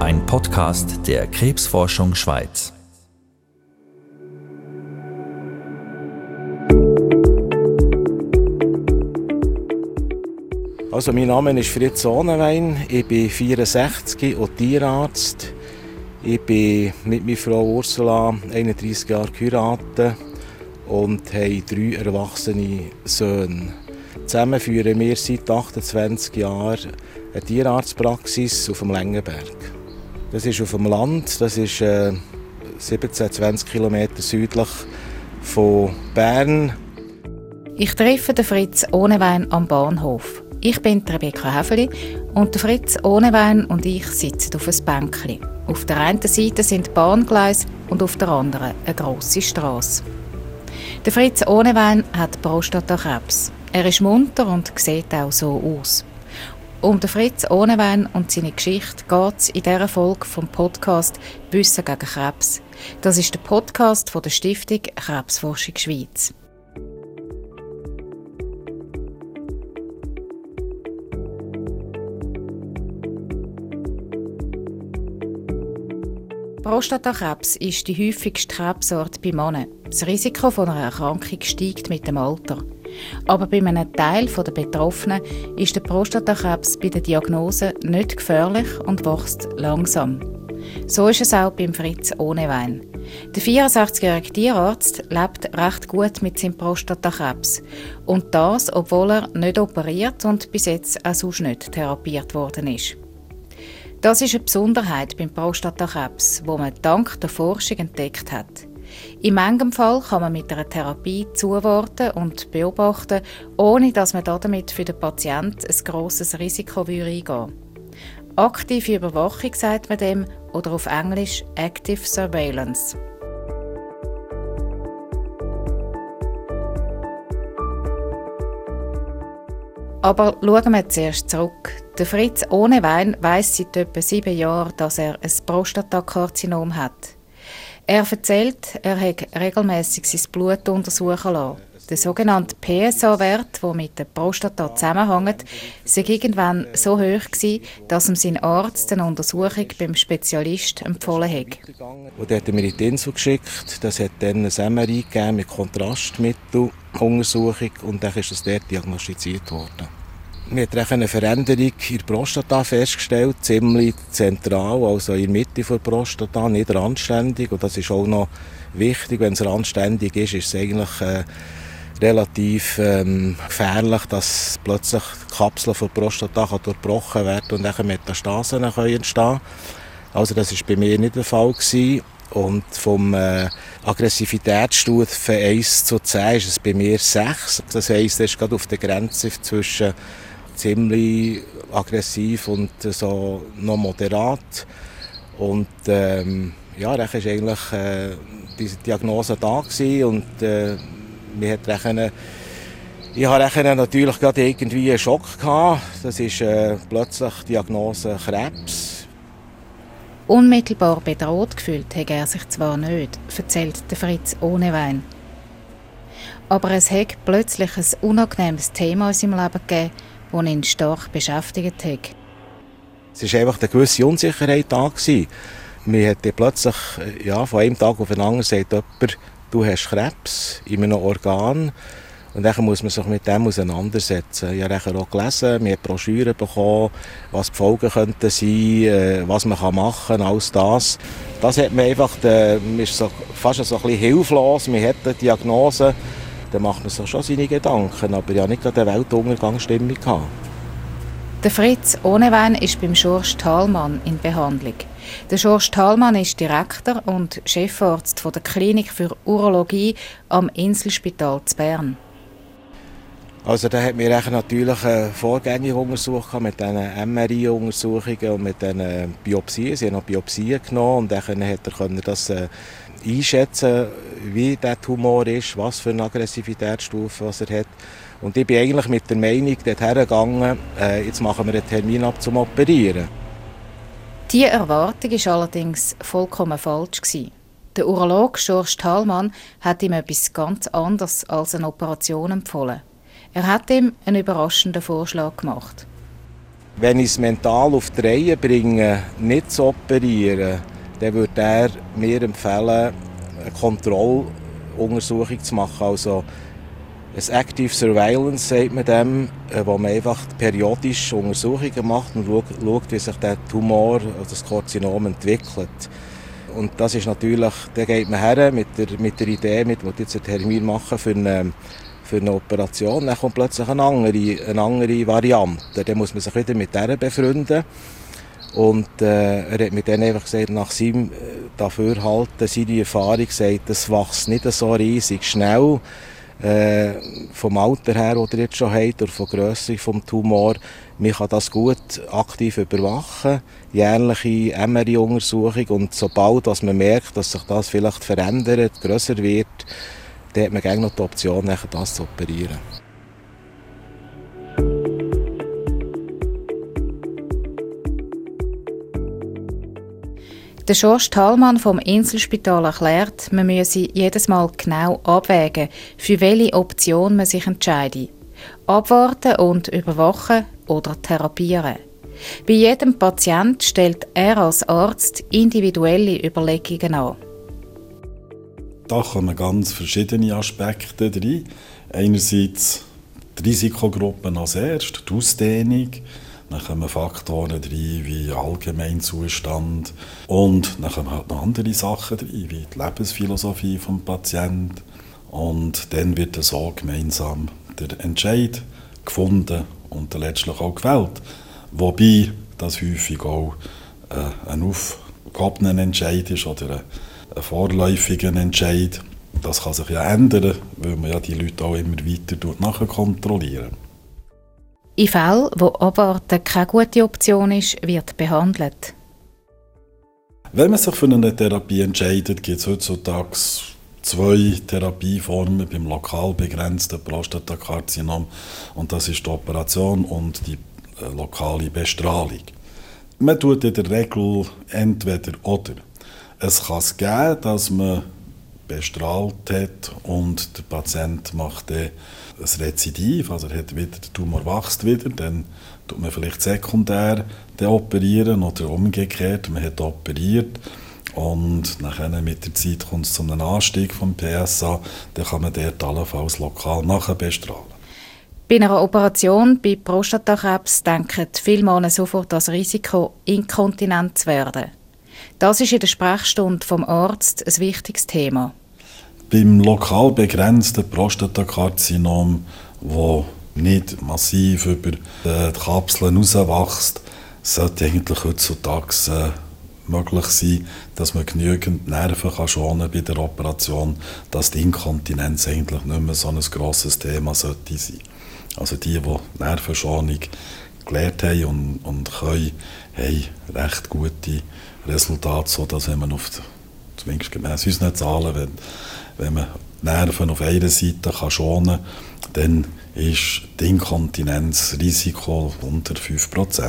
ein Podcast der Krebsforschung Schweiz. Also, mein Name ist Fritz Ohnenwein, ich bin 64 und Tierarzt. Ich bin mit meiner Frau Ursula 31 Jahre geheiratet und habe 3 erwachsene Söhne. Zusammen führen wir seit 28 Jahren eine Tierarztpraxis auf dem Längenberg. Das ist auf dem Land, das ist 17-20 Kilometer südlich von Bern. Ich treffe den Fritz Ohnenwein am Bahnhof. Ich bin Rebecca Häfeli und der Fritz Ohnenwein und ich sitzen auf einem Bänkchen. Auf der einen Seite sind Bahngleise und auf der anderen eine grosse Strasse. Der Fritz Ohnenwein hat Prostatakrebs. Er ist munter und sieht auch so aus. Um den Fritz Ohnenwein und seine Geschichte geht es in dieser Folge vom Podcast «Wissen gegen Krebs». Das ist der Podcast von der Stiftung Krebsforschung Schweiz. Prostatakrebs ist die häufigste Krebsart bei Männern. Das Risiko einer Erkrankung steigt mit dem Alter. Aber bei einem Teil der Betroffenen ist der Prostatakrebs bei der Diagnose nicht gefährlich und wächst langsam. So ist es auch beim Fritz Ohnenwein. Der 64-jährige Tierarzt lebt recht gut mit seinem Prostatakrebs. Und das, obwohl er nicht operiert und bis jetzt auch sonst nicht therapiert worden ist. Das ist eine Besonderheit beim Prostatakrebs, die man dank der Forschung entdeckt hat. In manchem Fall kann man mit einer Therapie zuwarten und beobachten, ohne dass man damit für den Patienten ein grosses Risiko eingehen würde. Aktive Überwachung sagt man dem, oder auf Englisch Active Surveillance. Aber schauen wir zuerst zurück. Der Fritz Ohnenwein weiss seit etwa 7 Jahren, dass er ein Prostatakarzinom hat. Er erzählt, er habe regelmässig sein Blut untersuchen lassen. Der sogenannte PSA-Wert, der mit der Prostata zusammenhängt, sei irgendwann so hoch gewesen, dass ihm sein Arzt eine Untersuchung beim Spezialist empfohlen hat. Und der hat mir in die Insel geschickt. Das hat dann ein MRI gegeben mit Kontrastmitteluntersuchung und dann ist es dort diagnostiziert worden. Wir haben eine Veränderung in der Prostata festgestellt, ziemlich zentral, also in der Mitte der Prostata, nicht randständig. Und das ist auch noch wichtig, wenn es randständig ist, ist es eigentlich relativ gefährlich, dass plötzlich die Kapsel der Prostata durchbrochen werden und dann Metastasen entstehen können. Also das war bei mir nicht der Fall gewesen. Und vom Aggressivitätsstufe 1:10 ist es bei mir 6. Das heisst, es ist gerade auf der Grenze zwischen ziemlich aggressiv und so noch moderat. Und ja, dann war eigentlich diese Diagnose da gewesen und ich hatte natürlich gerade irgendwie einen Schock gehabt. Das ist plötzlich die Diagnose Krebs. Unmittelbar bedroht gefühlt hat er sich zwar nicht, erzählt der Fritz Ohnenwein. Aber es hat plötzlich ein unangenehmes Thema in seinem Leben gegeben, das ihn stark beschäftigt hat. Es war einfach eine gewisse Unsicherheit da gewesen. Man hat plötzlich von einem Tag auf den anderen sagt jemand, du hast Krebs in einem Organ. Und dann muss man sich mit dem auseinandersetzen. Ich habe auch gelesen, wir haben Broschüren bekommen, was die Folgen könnten sein, was man machen kann, alles das. Das hat man einfach, man ist so, fast so ein bisschen hilflos, man hat eine Diagnose, dann macht man sich schon seine Gedanken, aber ich hatte nicht gerade eine Weltuntergangsstimmung. Der Fritz Ohnenwein ist beim Schorsch Thalmann in Behandlung. Der Schorsch Thalmann ist Direktor und Chefarzt der Klinik für Urologie am Inselspital zu Bern. Also da hat mir natürlich vorgängige Untersuchungen mit diesen MRI-Untersuchungen und mit diesen Biopsien. Sie haben noch Biopsien genommen und dann konnte er das einschätzen, wie der Tumor ist, was für eine Aggressivitätsstufe was er hat. Und ich bin eigentlich mit der Meinung dorthin gegangen, jetzt machen wir einen Termin ab zum Operieren. Diese Erwartung war allerdings vollkommen falsch. Der Urologe Schorsch Thalmann hat ihm etwas ganz anderes als eine Operation empfohlen. Er hat ihm einen überraschenden Vorschlag gemacht. Wenn ich es mental auf die Reihe bringe, nicht zu operieren, dann würde er mir empfehlen, eine Kontrolluntersuchung zu machen. Also ein Active Surveillance, sagt man dem, wo man einfach periodisch Untersuchungen macht und schaut, wie sich der Tumor oder das Karzinom entwickelt. Und das ist natürlich, da geht man her mit der Idee, mit der jetzt einen Termin machen für eine Operation. Dann kommt plötzlich eine andere Variante. Dann muss man sich wieder mit der befreunden. Und er hat mir dann einfach gesagt, nach seinem Dafürhalten, seine Erfahrung gesagt, das wächst nicht so riesig schnell. Vom Alter her, das er jetzt schon hat, oder von der Grösse des Tumors, man kann das gut aktiv überwachen, jährliche MRI-Untersuchung, und sobald dass man merkt, dass sich das vielleicht verändert, grösser wird, dann hat man gerne noch die Option, das zu operieren. Der Schorsch Thalmann vom Inselspital erklärt, man müsse jedes Mal genau abwägen, für welche Option man sich entscheide. Abwarten und überwachen oder therapieren. Bei jedem Patient stellt er als Arzt individuelle Überlegungen an. Da kommen ganz verschiedene Aspekte rein. Einerseits die Risikogruppen als erstes, die Ausdehnung. Dann kommen Faktoren rein wie Allgemeinzustand. Und dann kommen halt noch andere Sachen rein, wie die Lebensphilosophie des Patienten. Und dann wird so gemeinsam der Entscheid gefunden und dann letztlich auch gewählt. Wobei das häufig auch ein aufgehobener Entscheid ist oder ein vorläufiger Entscheid. Das kann sich ja ändern, weil man ja die Leute auch immer weiter nachkontrollieren. In Fällen, wo Abwarten keine gute Option ist, wird behandelt. Wenn man sich für eine Therapie entscheidet, gibt es heutzutage 2 Therapieformen beim lokal begrenzten Prostatakarzinom. Und das ist die Operation und die lokale Bestrahlung. Man tut in der Regel entweder oder. Es kann es geben, dass man bestrahlt hat und der Patient macht dann ein Rezidiv, also der Tumor wächst wieder, dann tut man vielleicht sekundär operieren oder umgekehrt, man hat operiert und nachher mit der Zeit kommt es zu einem Anstieg vom PSA, dann kann man dort allenfalls lokal nachher bestrahlen. Bei einer Operation bei Prostatakrebs denken viele Männer sofort das Risiko, inkontinent zu werden. Das ist in der Sprechstunde vom Arzt ein wichtiges Thema. Beim lokal begrenzten Prostatakarzinom, das nicht massiv über die Kapseln hinauswächst, sollte eigentlich heutzutage möglich sein, dass man genügend Nerven schonen bei der Operation, dass die Inkontinenz eigentlich nicht mehr so ein grosses Thema sollte sein. Also die Nervenschonung gelernt haben und können, haben recht gute Resultate, sodass wenn man zumindest gemäss unseren Zahlen, wenn man Nerven auf einer Seite schonen kann, dann ist das Inkontinenzrisiko unter 5%.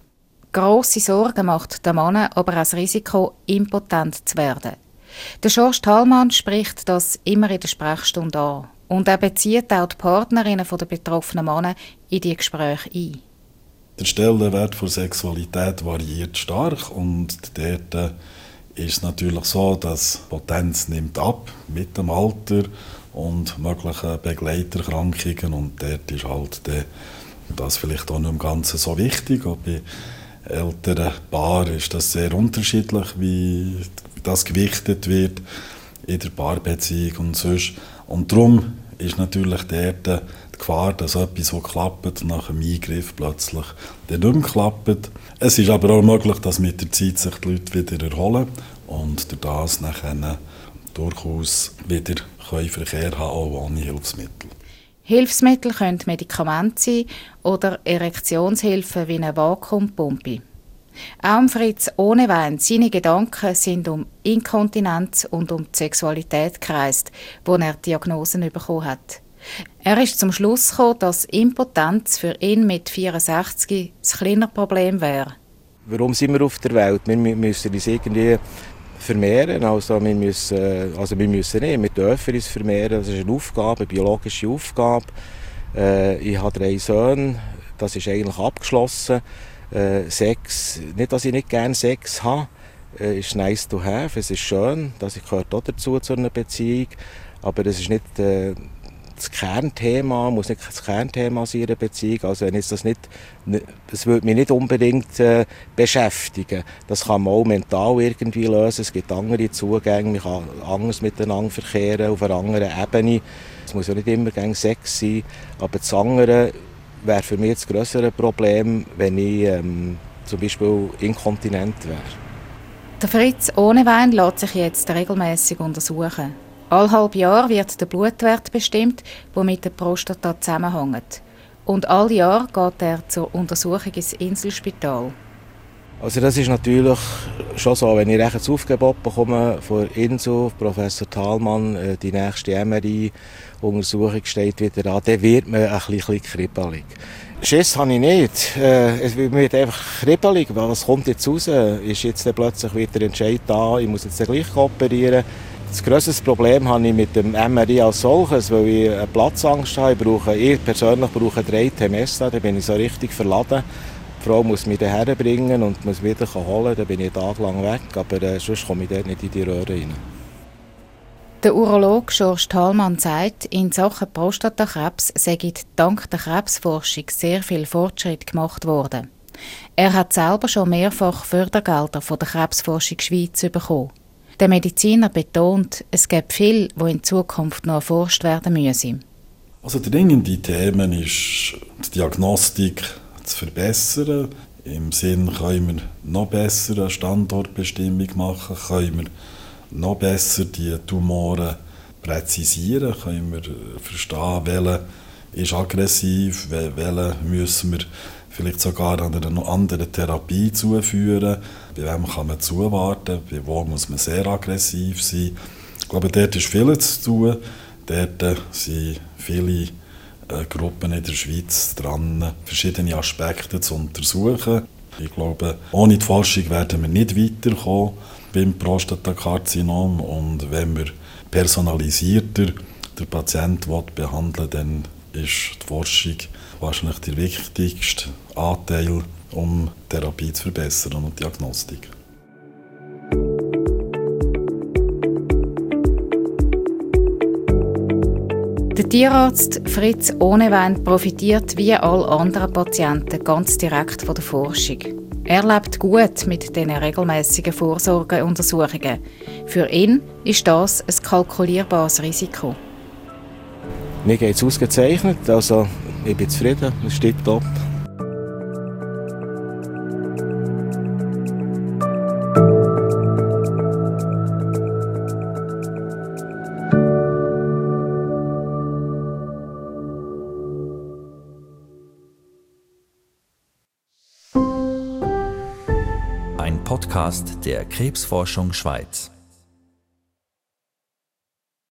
Grosse Sorgen macht den Mann aber auch das Risiko, impotent zu werden. Der Schorsch Thalmann spricht das immer in der Sprechstunde an. Und er bezieht auch die Partnerinnen der betroffenen Männer in die Gespräche ein. Der Stellenwert der Sexualität variiert stark und dort ist es natürlich so, dass die Potenz nimmt ab mit dem Alter und möglichen Begleiterkrankungen und dort ist halt das vielleicht auch nicht im Ganzen so wichtig. Auch bei älteren Paaren ist das sehr unterschiedlich, wie das gewichtet wird in der Paarbeziehung und sonst. Und darum ist natürlich dort die Gefahr, dass etwas, was klappt, nach einem Eingriff plötzlich dann nicht mehr klappt. Es ist aber auch möglich, dass mit der Zeit sich die Leute wieder erholen und durch das nachher durchaus wieder Verkehr haben, auch ohne Hilfsmittel. Hilfsmittel können Medikamente sein oder Erektionshilfen wie eine Vakuumpumpe. Auch Fritz Ohnewein, seine Gedanken sind um Inkontinenz und um die Sexualität gekreist, wo er Diagnosen bekommen hat. Er ist zum Schluss gekommen, dass Impotenz für ihn mit 64 ein kleines Problem wäre. Warum sind wir auf der Welt? Wir müssen uns irgendwie vermehren. Wir dürfen uns vermehren. Das ist eine Aufgabe, eine biologische Aufgabe. Ich habe 3 Söhne. das ist eigentlich abgeschlossen. Sex, nicht, dass ich nicht gerne Sex habe, ist nice to have, es ist schön, das gehört auch dazu zu einer Beziehung, aber es ist nicht das Kernthema, muss nicht das Kernthema sein in einer Beziehung, also wenn jetzt das würde mich nicht unbedingt beschäftigen. Das kann man auch mental irgendwie lösen, es gibt andere Zugänge, man kann anders miteinander verkehren, auf einer anderen Ebene. Es muss ja nicht immer gegen Sex sein, aber das andere wäre für mich das grössere Problem, wenn ich zum Beispiel inkontinent wäre. Der Fritz Ohnewein lässt sich jetzt regelmäßig untersuchen. Alle halbe Jahr wird der Blutwert bestimmt, der mit der Prostata zusammenhängt. Und alle Jahr geht er zur Untersuchung ins Inselspital. Also das ist natürlich schon so, wenn ich ein Aufgebot bekomme von Insel, Professor Thalmann, die nächste MRI-Untersuchung steht wieder an, dann wird man ein bisschen kribbelig. Schiss habe ich nicht. Es wird einfach kribbelig. Was kommt jetzt raus? Ist jetzt dann plötzlich wieder Entscheid da, ich muss jetzt gleich operieren? Das grösste Problem habe ich mit dem MRI als solches, weil ich eine Platzangst habe. Ich persönlich brauche 3 Temesta, da bin ich so richtig verladen. Die Frau muss mich hierher bringen und muss wieder holen, dann bin ich tagelang weg, aber sonst komme ich dort nicht in die Röhre rein. Der Urologe George Thalmann sagt, in Sachen Prostatakrebs sei dank der Krebsforschung sehr viel Fortschritt gemacht worden. Er hat selber schon mehrfach Fördergelder von der Krebsforschung Schweiz bekommen. Der Mediziner betont, es gibt viel, wo in Zukunft noch erforscht werden müsse. Also dringende Themen ist die Diagnostik zu verbessern. Im Sinn, können wir noch besser eine Standortbestimmung machen, können wir noch besser die Tumoren präzisieren, können wir verstehen, welcher ist aggressiv, welcher müssen wir vielleicht sogar an einer anderen Therapie zuführen, bei wem kann man zuwarten, bei wo muss man sehr aggressiv sein. Ich glaube, dort ist viel zu tun, dort sind viele Gruppen in der Schweiz dran, verschiedene Aspekte zu untersuchen. Ich glaube, ohne die Forschung werden wir nicht weiterkommen beim Prostatakarzinom. Und wenn wir personalisierter den Patienten behandeln wollen, dann ist die Forschung wahrscheinlich der wichtigste Anteil, um die Therapie zu verbessern und die Diagnostik. Der Tierarzt Fritz Ohnewein profitiert wie alle anderen Patienten ganz direkt von der Forschung. Er lebt gut mit diesen regelmässigen Vorsorgeuntersuchungen. Für ihn ist das ein kalkulierbares Risiko. Mir geht es ausgezeichnet, also ich bin zufrieden, es steht top. Ein Podcast der Krebsforschung Schweiz.